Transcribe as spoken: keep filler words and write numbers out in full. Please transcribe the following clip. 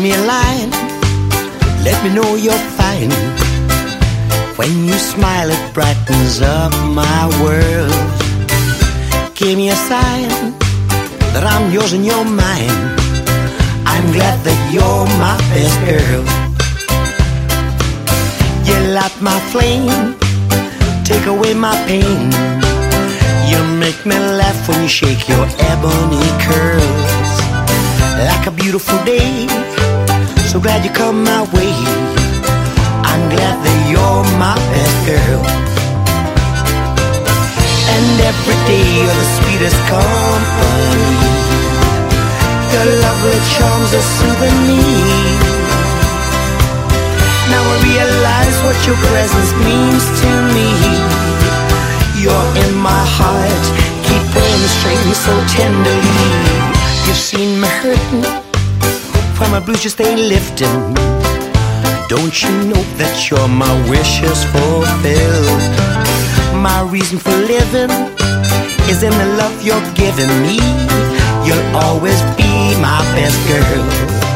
Send me a line, let me know you're fine. When you smile, it brightens up my world. Give me a sign that I'm yours and you're mine. I'm glad that you're my best girl. You light my flame, take away my pain. You make me laugh when you shake your ebony curls. Like a beautiful day, so glad you come my way. I'm glad that you're my best girl. And every day you're the sweetest company. Your lovely charms are soothing me. Now I realize what your presence means to me. You're in my heart, keep pulling the strings so tenderly. You've seen me hurting, from my blues just ain't lifting. Don't you know that you're my wishes fulfilled? My reason for living is in the love you're giving me. You'll always be my best girl.